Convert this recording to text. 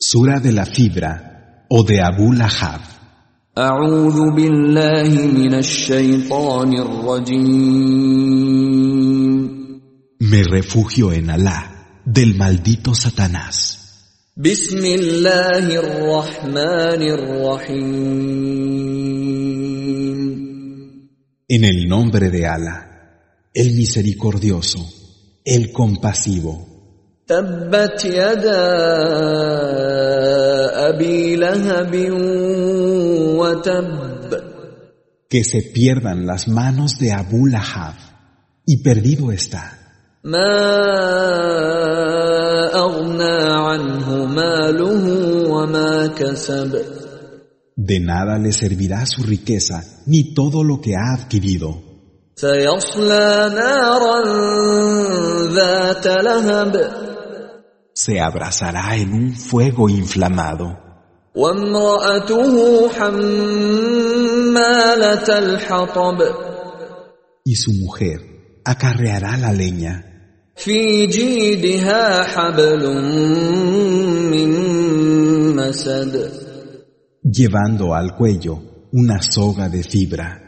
Sura de la fibra o de Abu Lahab. أعوذ بالله من الشيطان الرجيم. Me refugio en Alá, del maldito Satanás. بسم الله الرحمن الرحيم. En el nombre de Alá, el misericordioso, el compasivo. تبت يدا أبي لهب وتب. Que se pierdan las manos de Abu Lahab, y perdido está. ما أغنى عنه ماله وما كسب. De nada le servirá su riqueza, ni todo lo que ha adquirido. سيصلى نارا ذات لهب. Se abrazará en un fuego inflamado. وامرأته حمالة الحطب. Y su mujer acarreará la leña. في جيدها حبل من مسد. Llevando al cuello una soga de fibra.